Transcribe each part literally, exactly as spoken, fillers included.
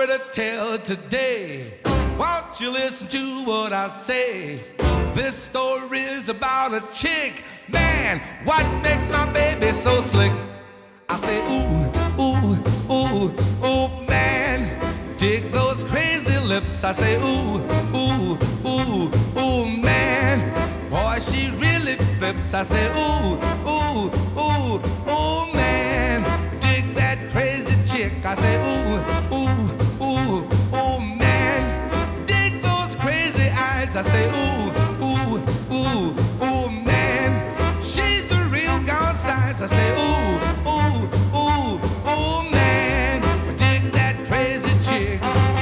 story to tell today. Won't you listen to what I say? This story is about a chick. Man, what makes my baby so slick? I say, ooh, ooh, ooh, ooh, man, dig those crazy lips. I say, ooh, ooh, ooh, ooh, man, boy, she really flips. I say, ooh, ooh, ooh, ooh, man, dig that crazy chick. I say, ooh, ooh, ooh, ooh, man, dig those crazy eyes. I say, ooh, ooh, ooh, ooh, man, she's a real gone size. I say, ooh, ooh, ooh, ooh, man, dig that crazy chick.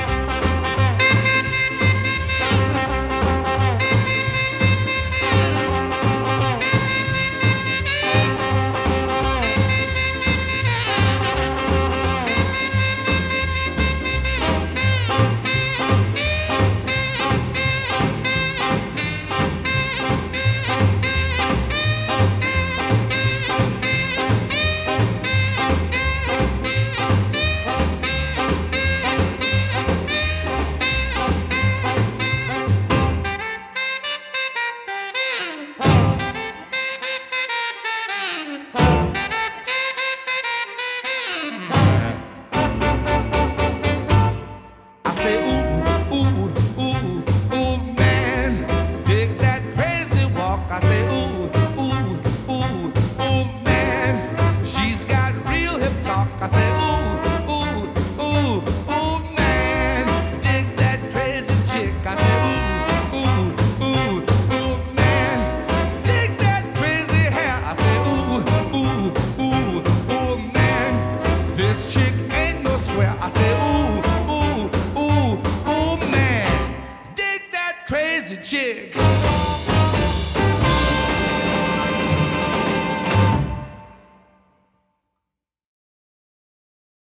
I say, ooh, ooh, ooh, ooh, man, dig that crazy chick. I say, ooh, ooh, ooh, ooh, man, dig that crazy hair. I say, ooh, ooh, ooh, ooh, man, this chick ain't no square. I say, ooh, ooh, ooh, ooh, man, dig that crazy chick.